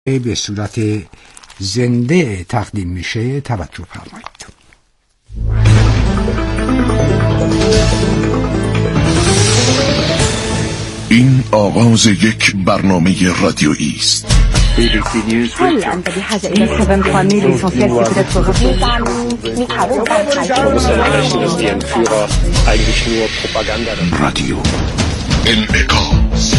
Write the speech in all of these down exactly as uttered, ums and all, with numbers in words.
به صورت زنده تقدیم میشه توجه فرمایید. این آغاز یک برنامه رادیویی است. هل أنت بحاجة إلى الخدمة القانونية لإسانسيال سيكولات رادیو انعکاس.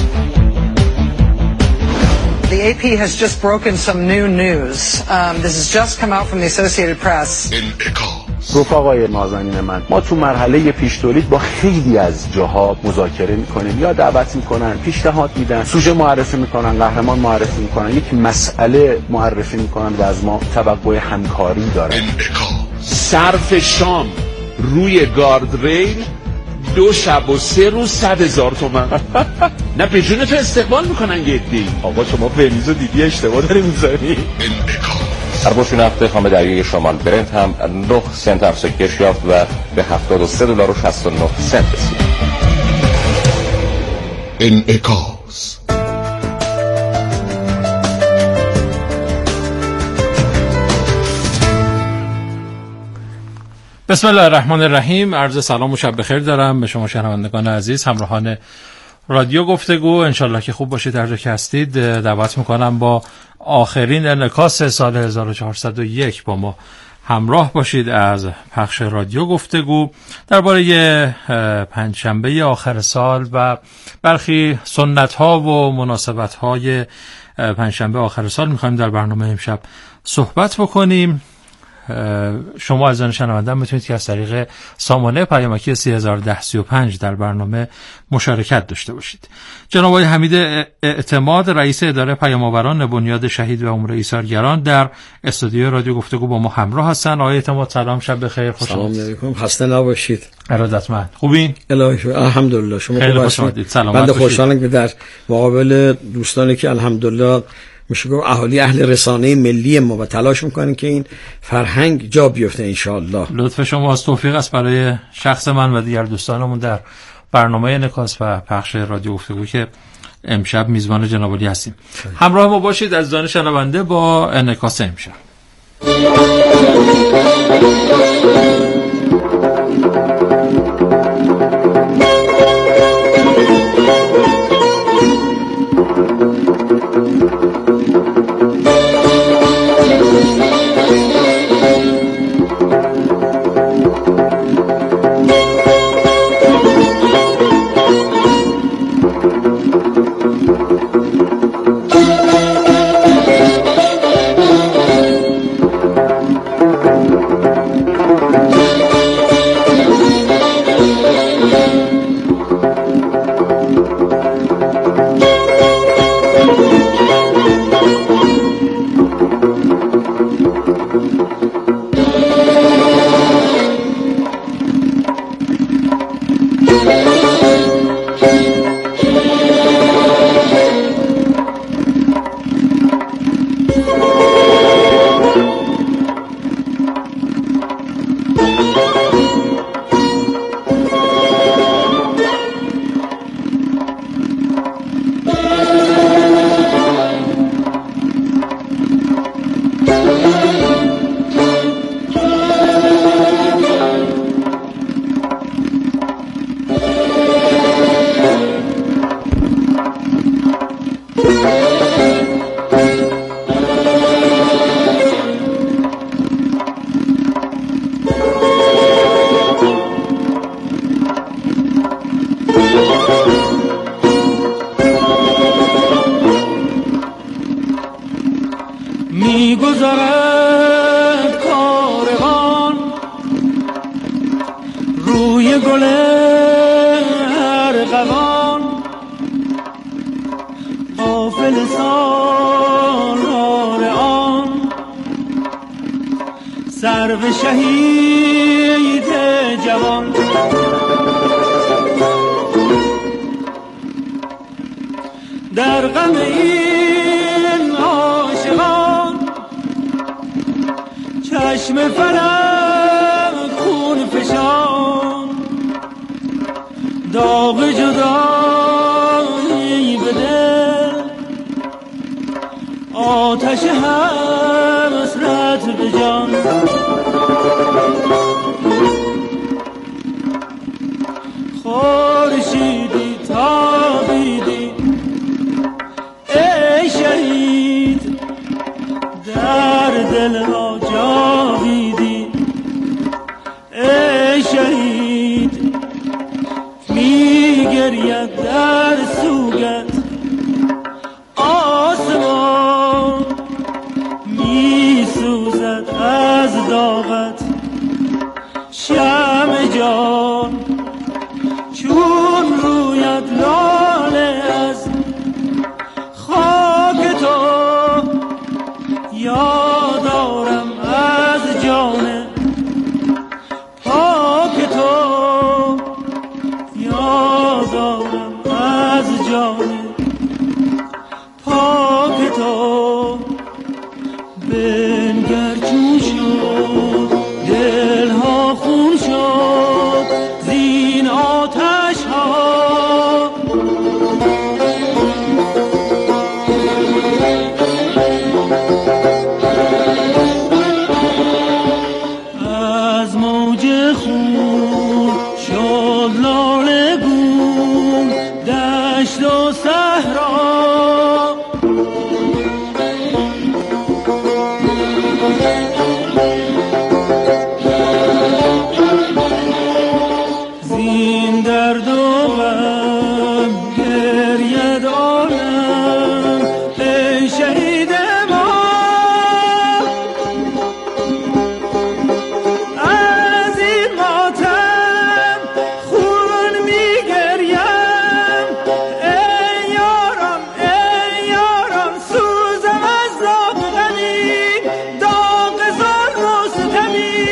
The A P has just broken some new news. Um, this has just come out from the Associated Press. انعکاس. رفقای نازنین من، ما تو مرحله پیش تولید با خیلی از جاها مذاکره میکنیم یا دعوت میکنن، پیشنهاد میدن، سوژه معرفی میکنن، قهرمان معرفی میکنن، یک مسئله معرفی میکنن و از ما توقع همکاری دارن. انعکاس. صرف شام روی گاردریل دو شب و سه روز صد هزار تومن. نه پیشونه تو استقبال میکنن گدی. آقا شما فریزو دیدی اشتباه داری میزنی. هر بوش نفت خام دریای شمال برنت هم نه سنت افزایش یافت و به هفتاد و سه دلار و شصت و نه سنت رسید. انعکاس. بسم الله الرحمن الرحیم. عرض سلام و شب بخیر دارم به شما شنوندگان عزیز، همراهان رادیو گفتگو. انشالله که خوب باشید هر جا که هستید. دعوت میکنم با آخرین انعکاس سال هزار و چهارصد و یک با ما همراه باشید از پخش رادیو گفتگو درباره پنجشنبه آخر سال و برخی سنت ها و مناسبت های پنجشنبه آخر سال میخوایم در برنامه امشب صحبت بکنیم. شما عزیزان شنونده میتونید که از طریق سامانه پیامکی سه هزار و ده سی و پنج در برنامه مشارکت داشته باشید. جناب آقای حمید اعتماد رئیس اداره پیام‌آوران بنیاد شهید و عمره ایثارگران در استودیو رادیو گفتگو با ما همراه هستن. آقای اعتماد سلام، شب بخیر، خوش آمدید. سلام علیکم، خسته نباشید. ارادتمند. خوبین؟ الهی شکر، الحمدلله. شما خیلی خوش آمدید. سلامت باشید. بنده خوشحالم که در مقابل دوستانی که الحمدلله میشه گفت اهالی اهل رسانه ملی ما و تلاش میکنن که این فرهنگ جا بیفته ان شاء الله. لطف شما از توفیق است برای شخص من و دیگر دوستانمون در برنامه انعکاس و پخش رادیو گفتگو که امشب میزبان جناب عالی هستیم. همراه ما باشید عزیزان شنونده با انعکاس امشب. آتش حسرت به جان خورشیدی تابیدی ای شهید در دل ها جاویدی ای شهید میگرید در سوگت آسمان میسوزد از داغت شمع جان چون رویت لاله از خاک تو یادارم از جان پاک تو یادارم از جان پاک تو بنگر چون شد دلها خون شد زین آتش ها از موج خون شد لاله گون دشت و صحرا زین درد و غم گرید عالم ای شهید ما از این ماتم خون میگریم ای یارم ای یارم سوزم از داغ غمی داغ ظلم و ستمی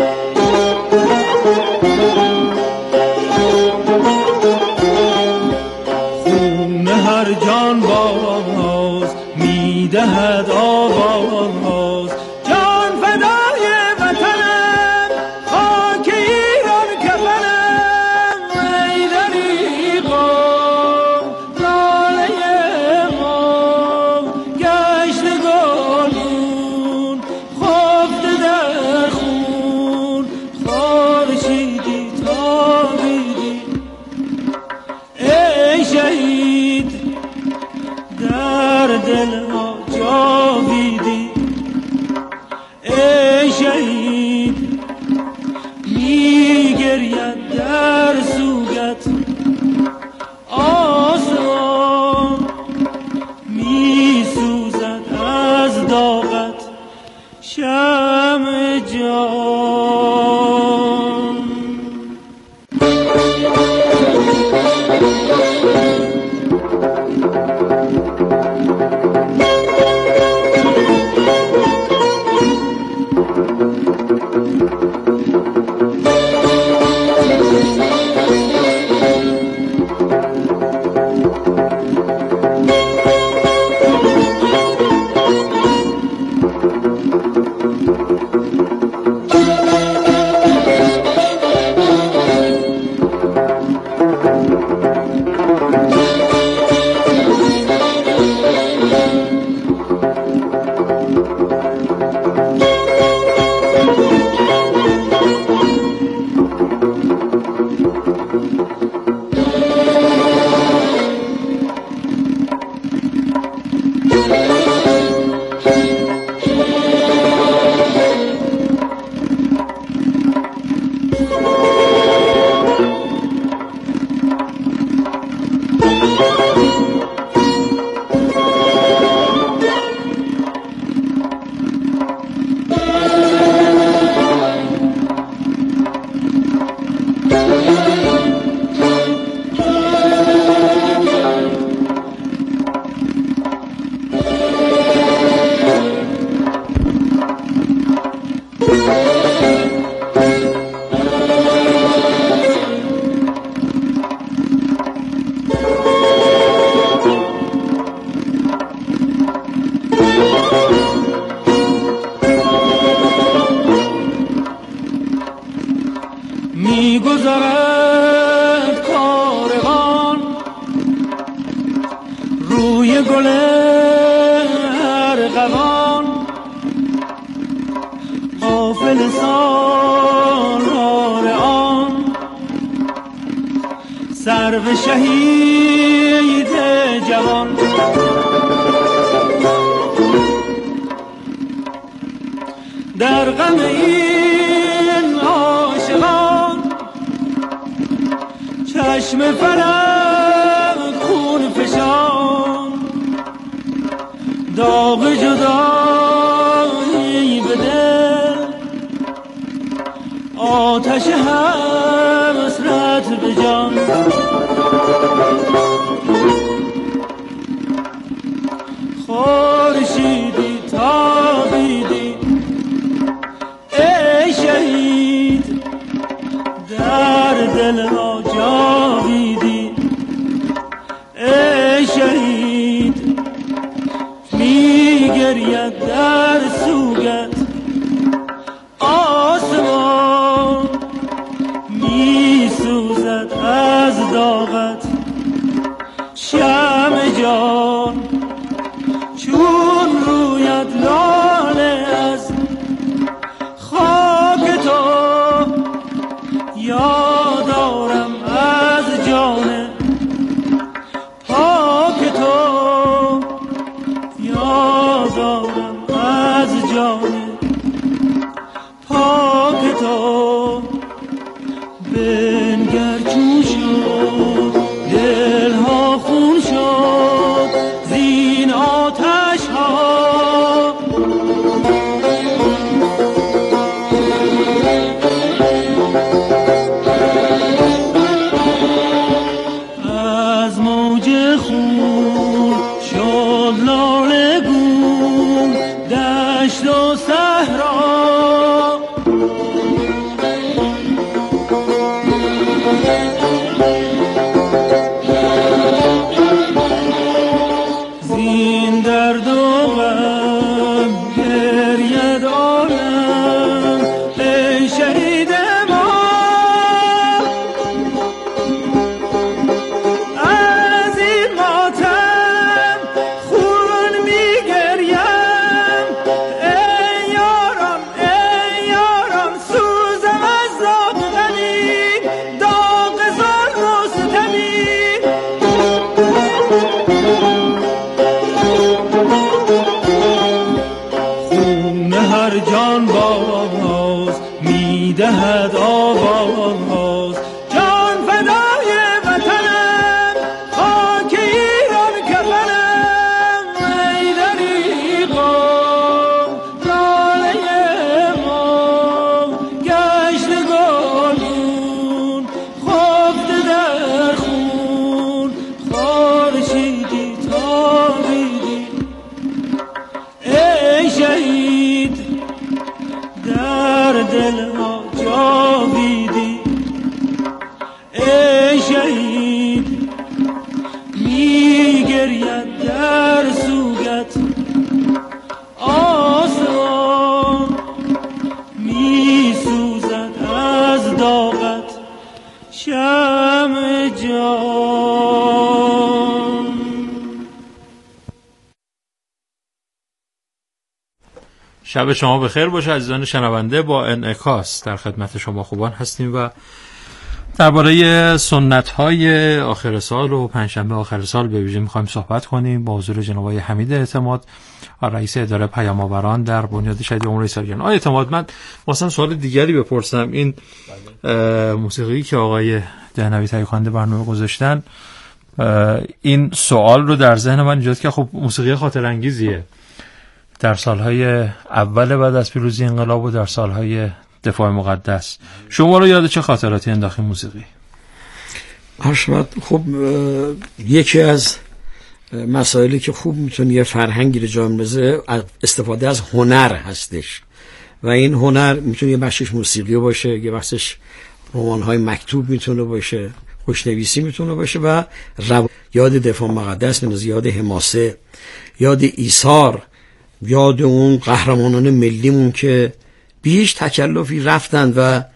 خون هر جان باز میدهد آواز جان فدای وطنم خاک ایران کفنم ای دریغا لاله ما گشت گلگون خفته در خون خورشیدی تابیدی ای شهید در دل ما جاویدی ای شهید میگرید در سوگت آسمان میسوزد از داغت شمع جان قافل سالار آن سرو شهید جوان در غم این عاشقان چشم فلک خون فشان داغ جدایی به دل آتش حسرت به جان خورشیدی تابیدی ای شهید در دل ما جاویدی ای شهید میگرید در سوگت آسمان میسوزد از داغت شمع جان چون رویت لاله از خاک تو یادارم از جان پاک تو یادارم از جان پاک تو بنگر چون شد دلها خون شد زین آتش ها از موج خون شد لاله گون دشت و صحرا زین درد و غم گرید عالم ای شهید ما از این ماتم خون میگریم ای یاران ای یاران سوزم از داغ غمین داغ ظلم و ستمین خون هر جان باز میدهد آواز جان فدای وطنم خاک ایران کفنم ای دریغم لاله ما گشت گلگون خفته در خون خورشیدی تابیدی ای شهید در دل ما جاویدی ای شهید میگرید در سوگت آسمان میسوزد از داغت شمع جان. شب شما بخیر باشه عزیزان شنونده. با انعکاس در خدمت شما خوبان هستیم و درباره سنت‌های آخر سال و پنجشنبه آخر سال به ویژه می‌خوایم صحبت کنیم با حضور جناب آقای حمید اعتماد، رئیس اداره پیام‌آوران در بنیاد شهید جمهوری اسلامی. آقای اعتماد، من واسه سوال دیگری بپرسم. این موسیقی که آقای دهنوی تهیه کننده برنامه گذاشتن، این سوال رو در ذهن من ایجاد کرد. خب موسیقی خاطر انگیزیه در سالهای اول بعد از پیروزی انقلاب و در سالهای دفاع مقدس. شما رو یاد چه خاطراتی انداخت موسیقی؟ حشمت، خب یکی از مسائلی که خوب میتونه یه فرهنگی رو جا بندازه استفاده از هنر هستش و این هنر میتونه یه بخشش موسیقی باشه، یه بخشش رمان‌های مکتوب میتونه باشه، خوشنویسی میتونه باشه و رو... یاد دفاع مقدس میندازه، یاد حماسه، یاد ایثار، یاد اون قهرمانان ملیمون که بی هیچ تکلفی رفتن و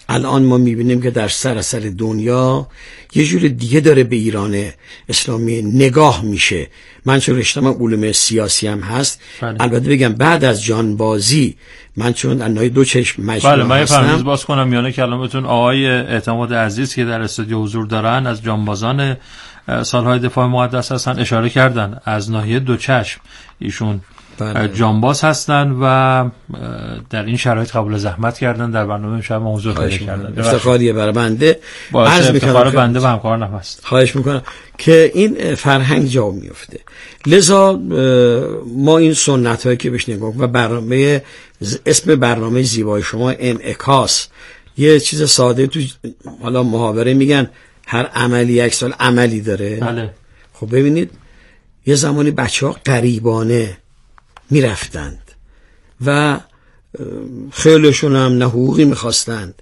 الان ما میبینیم که در سراسر دنیا یه جور دیگه داره به ایران اسلامی نگاه میشه. من چون رشته‌م علوم سیاسی هم هست، بله. البته بگم بعد از جانبازی من چون انهای دو چشم مجموعه بله من هستم. فرمایز باز کنم میانه کلامتون آقای اعتماد عزیز که در استودیو حضور دارن از جانبازان سالهای دفاع مقدس هستن اشاره کردن از ناحیه دو چشم ایشون بله. جانباز هستن و در این شرایط قبول زحمت کردن در برنامه شب موضوع پیدا کردن. افتخاریه برای بنده، عرض می‌کنم بنده و همکارانم هست. خواهش میکنم که این فرهنگ جا میفته. لذا ما این سنت هایی که بهش نگاه و برنامه اسم برنامه زیبای شما انعکاس، یه چیز ساده تو حالا محاوره میگن هر عملی یک سال عملی داره. بله. خب ببینید یه زمانی بچه‌ها غریبانه میرفتند و خیلیشون هم نه حقوقی میخواستند.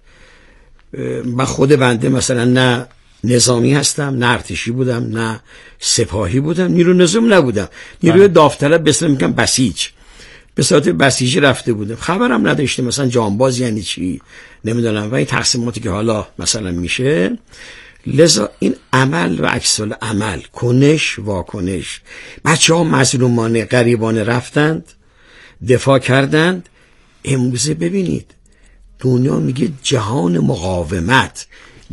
من خود بنده مثلا نه نظامی هستم، نه ارتشی بودم، نه سپاهی بودم، نیرو نظام نبودم، نیروی داوطلب بسیار میگم بسیج، به صورت بسیجی رفته بودم، خبرم نداشتم مثلا جانباز یعنی چی نمیدونم و این تقسیماتی که حالا مثلا میشه. لذا این عمل و عکس العمل، کنش واکنش، بچه ها مظلومانه غریبانه رفتند، دفاع کردند. امروزه ببینید دنیا میگه جهان مقاومت،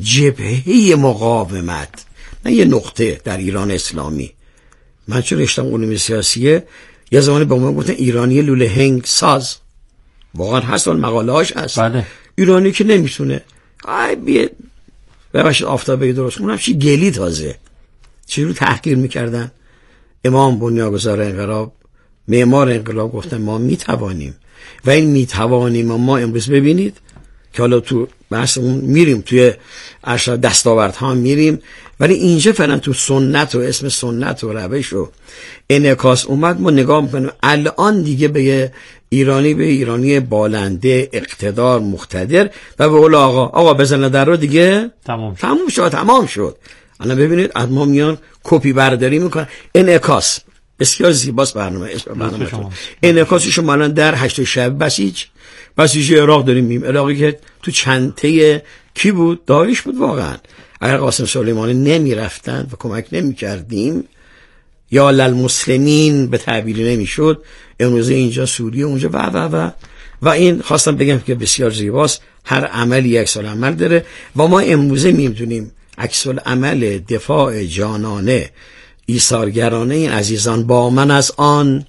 جبهه مقاومت، نه یه نقطه در ایران اسلامی. من چون رشتم علوم سیاسیه یه زمانی به من گفتن ایرانی لوله هنگ ساز، واقعا هست، اون مقاله هاش هست. بله. ایرانی که نمیتونه ای بیه ببخشید آفتابه درست اونم چی گلی تازه چی رو تحقیر میکردن. امام بنیانگذار انقلاب، معمار انقلاب گفتن ما میتوانیم و این میتوانیم. ما امروز ببینید که حالا تو بحثمون میریم توی ارشد دستاوردها میریم، ولی اینجا فعلا تو سنت و اسم سنت و روش و انعکاس اومد. ما نگاه میکنیم الان دیگه به ایرانی به ایرانی بالنده اقتدار مقتدر و به قول آقا آقا بزنه در رو دیگه تمام شد تمام شد تمام شد. الان ببینید از ما میان کپی برداری میکنن. انعکاس بسیار زیباست برنامه اسم برنامه انعکاس شما الان در هشت شب بسیج بسیج عراق داریم میم عراقی که تو چنته کی بود؟ داعش بود. واقعا اگر قاسم سلیمانی نمی رفتن و کمک نمی کردیم یا للمسلمین به تعبیری نمی شد، امروز اینجا سوریه اونجا و و و و این خواستم بگم که بسیار زیباست. هر عملی یک سال عمل داره و ما امروزه میدونیم عکس العمل دفاع جانانه ایثارگرانه این عزیزان با من از آن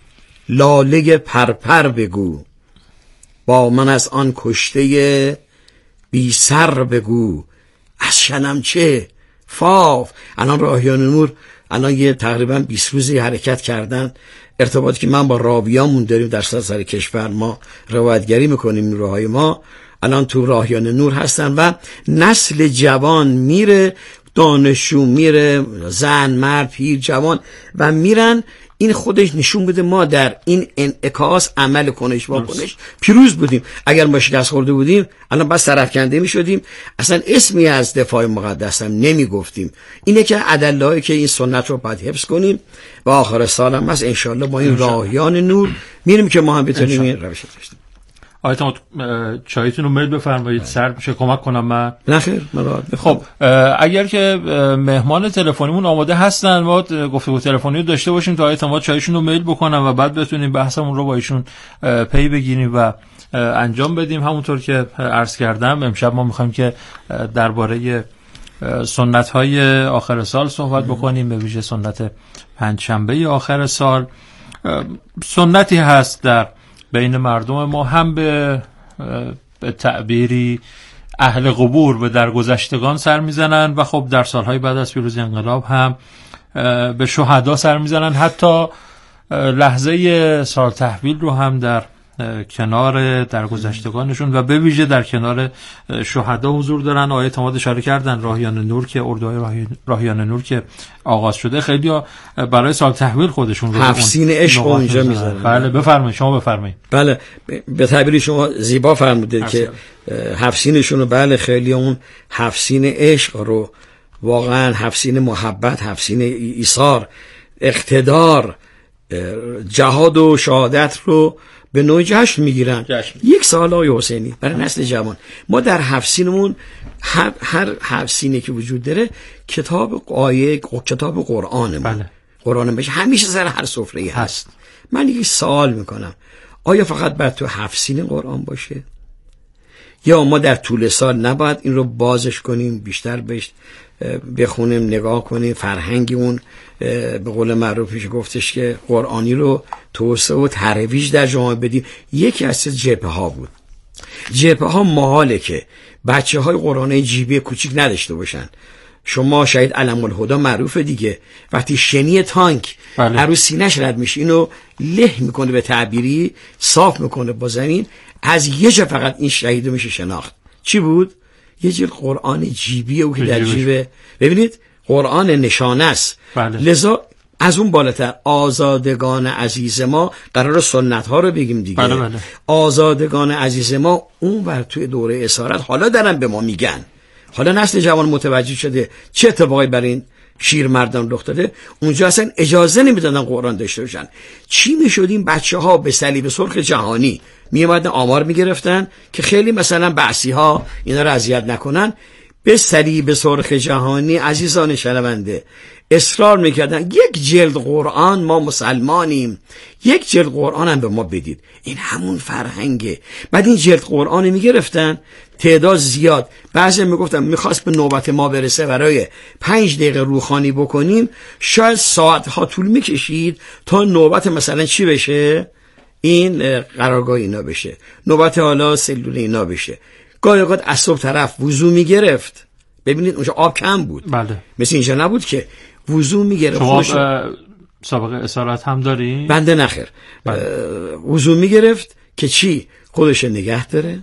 لاله پرپر بگو، با من از آن کشته بی سر بگو، از شنم چه فاف. الان راهیان نور الان یه تقریبا بیست روزی حرکت کردن. ارتباطی که من با راویامون داریم در سراسر کشور، ما روایتگری میکنیم نیروهای ما الان تو راهیان نور هستن و نسل جوان میره، دانشجو میره، زن مرد پیر جوان و میرن. این خودش نشون بده ما در این انعکاس عمل کنش واکنش پیروز بودیم. اگر ما شکست خورده بودیم الان بس سرفکنده می شدیم، اصلا اسمی از دفاع مقدس هم نمی گفتیم. اینه که ادله‌ای که این سنت رو باید حفظ کنیم و آخر سال هم بس انشالله با این راهیان نور میریم که ما هم بتونیم این روش داشتیم. آقای تمام چایتون رو میل بفرمایید، سرد میشه کمک کنم من؟ نه خیر من خب اگر که مهمان تلفنیمون آماده هستن ما گفتگو تلفنی رو داشته باشیم تا آقای تمام چایشون رو میل بکنن و بعد بتونیم بحثمون رو با ایشون پی بگیریم و انجام بدیم. همونطور که عرض کردم امشب ما میخوایم که درباره سنت های آخر سال صحبت بکنیم، به ویژه سنت پنجشنبه آخر سال. سنتی هست در بین مردم ما، هم به به تعبیری اهل قبور به درگذشتگان سر میزنن و خب در سالهای بعد از پیروزی انقلاب هم به شهدا سر میزنن. حتی لحظه سال تحویل رو هم در کنار درگذشتگانشون و به ویژه در کنار شهدا حضور دارن. آیه تماد اشاره کردن راهیان نور که اردوهای راهیان نور که آغاز شده، خیلی ها برای سال تحویل خودشون رو حفسین عشق اونجا میذارن. بله بفرمایید شما بفرمایید. بله به تعبیر شما زیبا فرمودید که حفسینشون رو، بله خیلی اون حفسین عشق رو، واقعا حفسین محبت، حفسین ایثار، اقتدار، جهاد و شهادت رو به نوع جشن میگیرن. یک سال آقای حسینی برای نسل جوان، ما در هفت سینمون هر, هر هفت سینه که وجود داره کتاب آیه کتاب قرآن ما بله. قرآن بشه همیشه سر هر سفره‌ای هست. من یک سوال میکنم، آیا فقط باید تو هفت سینه قرآن باشه یا ما در طول سال نباید این رو بازش کنیم، بیشتر بهش بخونیم، نگاه کنیم، فرهنگی اون به قول معروفش گفتش که قرآنی رو توسعه و ترویج در جامعه بدیم. یکی از جبهه ها بود. جبهه ها محاله که بچه های قرآنی جیبی کوچیک نداشته باشن. شما شاید علم الهدا معروفه دیگه، وقتی شنی تانک بله. هر روز سینه‌اش رد میشه اینو له میکنه، به تعبیری صاف میکنه با زمین، از یه جا فقط این شهیدو میشه شناخت. چی بود؟ یه جلد قرآن جیبی او که در جیبه، ببینید قرآن نشانه است بله. لذا از اون بالاتر آزادگان عزیز ما، قرار سنت ها رو بگیم دیگه بله بله. آزادگان عزیز ما اون بر توی دوره اسارت حالا دارن به ما میگن، حالا نسل جوان متوجه شده چه اتفاقی برای این شیر مردان رخ داده. اونجا اصلا اجازه نمیدادن قرآن داشته باشن. چی میشد؟ این بچه ها به صلیب سرخ جهانی میومدن آمار میگرفتن که خیلی مثلا بعثی ها اینا رو اذیت نکنن، به صلیب سرخ جهانی عزیزان شنونده اصرار میکردن یک جلد قرآن، ما مسلمانیم، یک جلد قرآن هم به ما بدید. این همون فرهنگه. بعد این جلد قرآن میگرفتن تعداد زیاد، بعضی میگفتن میخواست به نوبت ما برسه برای پنج دقیقه روخانی بکنیم، شاید ساعت ها طول میکشید تا نوبت مثلا چی بشه، این قرارگاه اینا بشه، نوبت حالا سلول اینا بشه. گاهی اوقات از صبح طرف وضو میگرفت، ببینید اونجا آب کم بود بله. مثل اینجا نبود که وضو میگرفت. شما سابقه اسارت هم داری؟ بنده نخیر بله. وضو میگرفت که چی؟ خودش نگه داره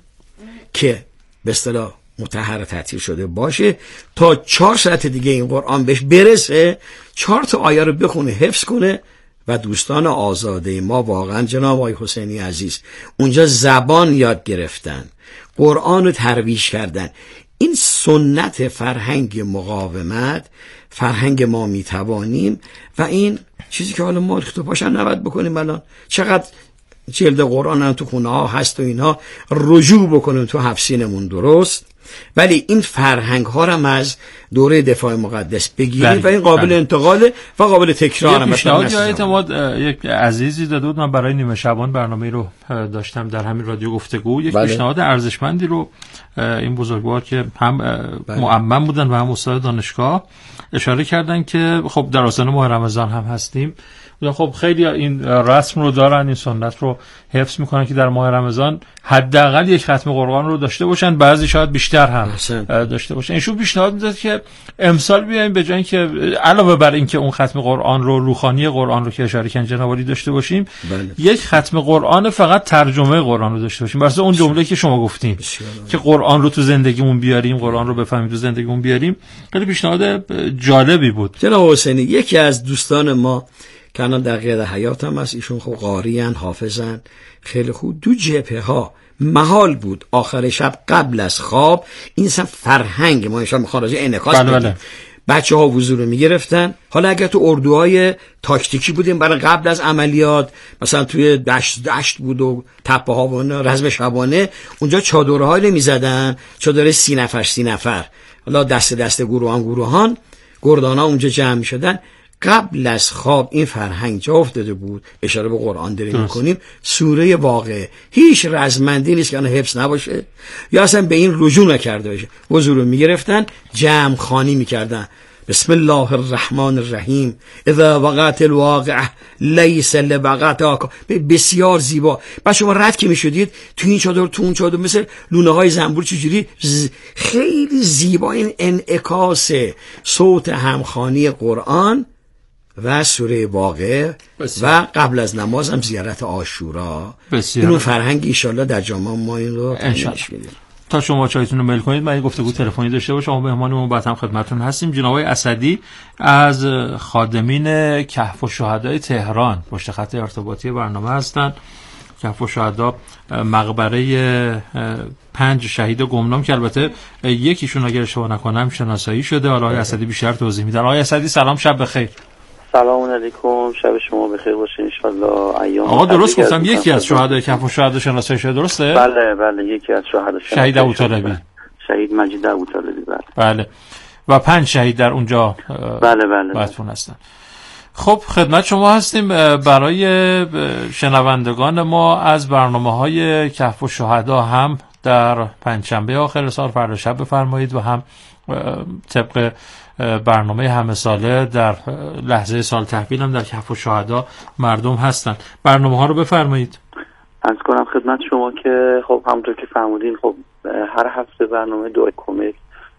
که به اصطلاح مطهر تعطیل شده باشه تا چهار ساعت دیگه این قرآن بهش برسه، چهار تا آیه رو بخونه، حفظ کنه. و دوستان آزاده ما واقعا جناب آقای حسینی عزیز اونجا زبان یاد گرفتن، قرآن رو ترویج کردن. این سنت فرهنگ مقاومت، فرهنگ ما میتوانیم و این چیزی که حالا ما ریخت پاشن نباید بکنیم. الان چقدر جلد قرآن هم تو خونه ها هست و اینا رجوع بکنیم تو حفظینمون، درست، ولی این فرهنگ ها هم از دوره دفاع مقدس بگیریم و این قابل بله. انتقاله و قابل تکرار. پیشنهاد یا اعتماد یک عزیزی داده بود، من برای نیمه شبان برنامه رو داشتم در همین رادیو گفتگو، یک بله. پیشنهاد ارزشمندی رو این بزرگوار که هم بله. معمم بودن و هم استاد دانشگاه اشاره کردن که خب در آستانه ماه رمضان هم هستیم، خب خیلی این رسم رو دارن، این سنت رو حفظ میکنن که در ماه رمضان حداقل یک ختم قرآن رو داشته باشن، بعضی شاید بیشتر هم داشته باشن. ایشون پیشنهاد میداد که امسال بیایم به جای اینکه علاوه بر اینکه اون ختم قرآن رو، روحانی قرآن رو که اشاره کردن جناب عالی داشته باشیم بله. یک ختم قرآن فقط ترجمه قرآن رو داشته باشیم، واسه اون جمله که شما گفتین که قرآن رو تو زندگیمون بیاریم، قرآن رو بفهمیم تو زندگیمون بیاریم. خیلی پیشنهاد جالبی بود. جناب حسینی یکی از دوستان ما که الان در قید حیات هم هست، ایشون خب قاریان، حافظن، خیلی خوب، دو جبهه ها محال بود آخر شب قبل از خواب این سم فرهنگ ما انشاءالله میخوان راجع انعکاس بدیم. بله. بچه ها وضو رو میگرفتن. حالا اگر تو اردوهای تاکتیکی بودیم برای قبل از عملیات، مثلا توی دشت دشت بود و تپه ها و رزم شبانه، اونجا چادره های نمیزدن، چادره سی نفر سی نفر، حالا دست دست گروهان گروهان گردان ها اونجا جمع میشدن. قبل از خواب این فرهنگ جا افتاده بود. اشاره به قرآن داریم میکنیم، سوره واقعه هیچ رزمندی نیست که اون حفظ نباشه یا اصلا به این رجوع نکرده باشه. وضو رو میگرفتن، جمع خوانی میکردن، بسم الله الرحمن الرحیم، اذا وقعت الواقعه لیس لوقعتها، بسیار زیبا. بعد شما رد که میشدید تو این چادر تو اون چادر مثل لونه های زنبور چجوری ز... خیلی زیبا این انعکاس صوت همخوانی قرآن و سوره واقعه و قبل از نماز هم زیارت عاشورا. اینو فرهنگ ایشالله در جامعه ما این رو تنش میدیم. تا شما چایتون رو میل کنید من یه گفتگو تلفنی داشته باشم. شما مهمانمون بعد هم خدمتتون هستیم. جناب آقای اسدی از خادمین کهف الشهداء تهران پشت خط ارتباطی برنامه هستند. کهف الشهداء مقبره پنج شهید گمنام که البته یکیشون اگر اشتباه نکنم شناسایی شده. حالا آقای اسدی بیشتر توضیح میدن. آقای اسدی سلام، شب بخیر. سلام علیکم، شب شما بخیر باشه ان شاء الله. ایام آقا درست گفتم یکی از شهدای کهف الشهدا شناسایی شده درسته؟ بله بله یکی از شهدا شهید ابوطالبی، شهید مجید ابوطالبی. بله بله و پنج شهید در اونجا بله بله مدفون هستن. خب خدمت شما هستیم برای شنوندگان ما از برنامه‌های کهف الشهدا هم در پنجشنبه آخر سال فردا شب بفرمایید و هم طبق برنامه همه ساله در لحظه سال تحویل هم در کهف الشهدا مردم هستن. برنامه ها رو بفرمایید. عرض کنم خدمت شما که خب همونطور که فرمودین خب هر هفته برنامه دعای کمک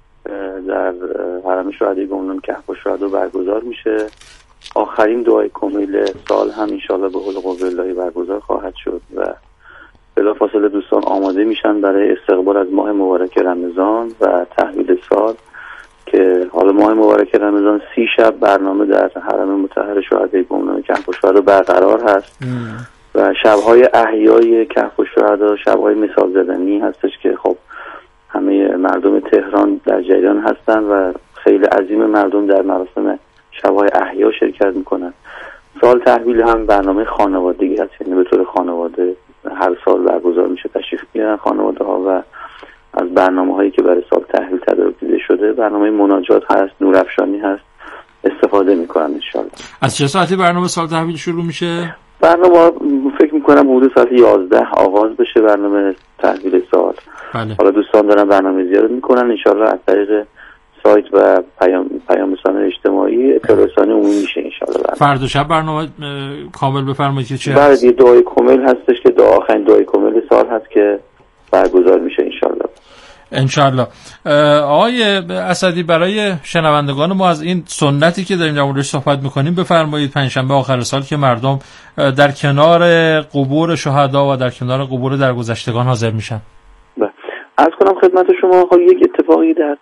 در حرم شهدای گمنام کهف الشهدا برگزار میشه. آخرین دعای کمیل سال هم انشالله به حول قوه الله برگزار خواهد شد و بلافاصله دوستان آماده میشن برای استقبال از ماه مبارک رمضان و تحویل سال که حالا ماه مبارک رمضان سی شب برنامه در حرم مطهر شهدای گمنام کهف الشهدا برقرار هست ام. و شبهای احیای کهف الشهدا شبهای مثال زدنی هستش که خب همه مردم تهران در جریان هستن و خیلی عظیم مردم در مراسم شبهای احیا شرکت میکنن. سال تحویل هم برنامه خانوادگی هست، یعنی به طور خانواده هر سال برگزار میشه، تشریف میارن خانواده ها و از برنامه هایی که برای سال تحویل تدارک دیده شده برنامه مناجات هست، نورافشانی هست، استفاده میکنن ان شاء الله. از چه ساعتی برنامه سال تحویل شروع میشه؟ برنامه فکر میکنم حدود ساعت یازده آغاز بشه برنامه تحویل سال. بله. حالا دوستان دارن برنامه زیاد میکنن ان شاء الله از طریق سایت و پیام پیام رسانه اجتماعی اطلاع رسانی عمومی میشه ان شاء الله. فردا شب برنامه کامل بفرمایید که چه بعد یه دعای کامل هستش که دعا آخرین دعای کامل سال هست که برگزار میشه ان شاء الله. ان شاء الله. آقای اسدی برای شنوندگان ما از این سنتی که داریم در موردش صحبت میکنیم بفرمایید. پنجشنبه آخر سال که مردم در کنار قبور شهدا و در کنار قبور درگذشتگان حاضر میشن. بله. عرض کنم خدمت شما خب یک اتفاقی در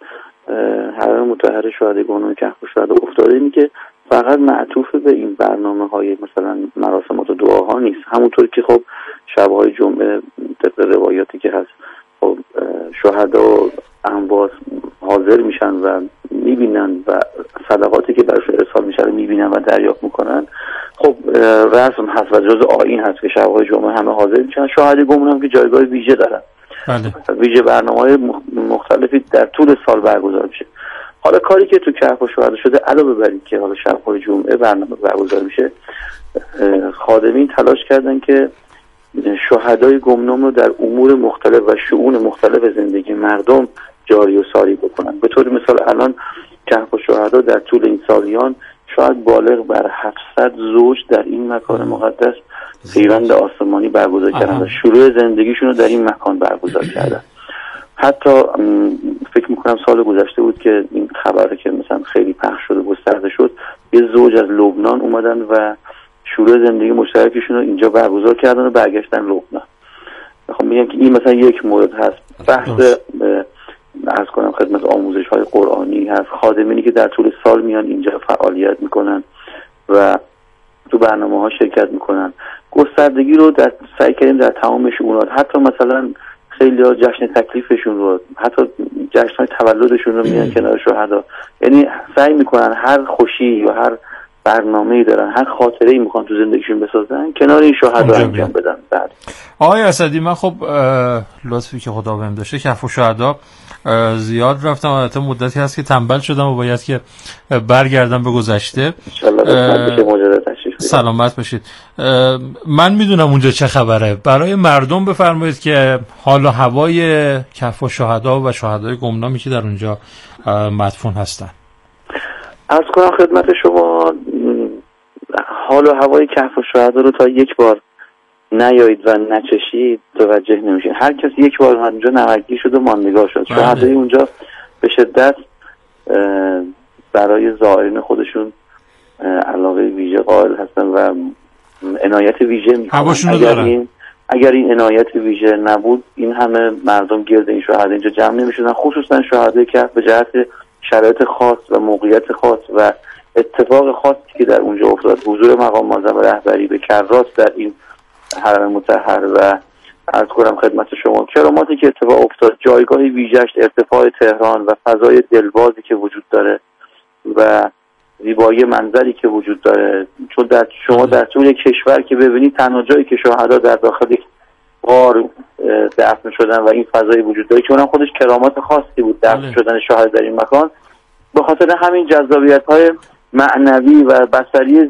حرم مطهر شهدای گمنام کهف الشهدا افتاده اینه که فقط معطوف به این برنامه‌های مثلا مراسمات و دعاها نیست، همونطور که خب شب‌های جمعه طبق روایاتی که هست خب شهدا و اموات حاضر میشن و میبینن و صدقاتی که براشون ارسال میشه رو میبینن و دریافت میکنن. خب رسم هست و جزء آیین هست که شب‌های جمعه همه حاضر میشن. شهدای گمنام که جایگاه ویژه دارن، بله. ویژه برنامه‌های مختلفی در طول سال برگزار میشه. حالا کاری که تو کهف الشهدا شده علاوه بر این که حالا شب‌های جمعه برنامه برگزار میشه، خادمین تلاش کردن که شهدای گمنام رو در امور مختلف و شؤون مختلف زندگی مردم جاری و ساری بکنن. به طور مثال الان کهف الشهدا در طول این سالیان شاید بالغ بر هفتصد زوج در این مکان مقدس پیوند آسمانی برگزار کردن و شروع زندگیشون رو در این مکان برگزار کردن. حتی فکر میکنم سال گذشته بود که این خبره که مثلا خیلی پخش شد و گسترده شد، یه زوج از لبنان اومدن و شروع زندگی مشترکشون رو اینجا برگزار کردن و برگشتن لبنان. خب میگم که این مثلا یک مورد هست. بحث عرض کنم خدمت آموزش های قرآنی هست، خادمینی که در طول سال میان اینجا فعالیت میکنن و تو برنامه ها شرکت میکنن. گستردگی رو در سعی کردیم در تمام شؤونات، حتی مثلا خیلی ها جشن تکلیفشون رو، حتی جشن های تولدشون رو میان کنار شهدا، یعنی سعی میکنن هر خوشی یا هر برنامه‌ای دارن، هر خاطره‌ای میخوان تو زندگیشون بسازن کنار این شهدا انجام بدن. بعد آقای اسدی من خب لطفی که خدا بهم داشته کهف الشهدا زیاد رفتم، البته مدتی هست که تنبل شدم و باید که برگردم به گذشته. ان شاء الله سلامت باشید. من میدونم اونجا چه خبره، برای مردم بفرمایید که حال و هوای کهف الشهدا و شهدای گمنامی که در اونجا مدفون هستن. عرض کنم خدمت شما حال و هوای کهف الشهدا رو تا یک بار نیایید و نچشید توجه نمیشین. هر کسی یک بار اونجا نمکی شد و ماندگار شد. شهدای اونجا به شدت برای زائرین خودشون علاقه ویژه قائل هستن و عنایت ویژه میکنن. اگر این اگر این عنایت ویژه نبود این همه مردم گرد این شهدا اینجا جمع نمیشدن، خصوصا شهدای کهف به جهت شرایط خاص و موقعیت خاص و اتفاق خاصی که در اونجا افتاد، حضور مقام معظم رهبری به کراس در این حرم مطهر و عرض کنم خدمت شما کراماتی که اتفاق افتاد، جایگاه ویژه‌اش، ارتفاع تهران و فضای دلبازی که وجود داره و زیبایی منظری که وجود داره، چون در شما در طول کشور که ببینید تنها جایی که شهدا در داخل یک غار دفن شدن و این فضایی وجود داره که اونم خودش کرامات خاصی بود دفن شدن شهدا در این مکان، به خاطر همین جذابیت‌های معنوی و بصری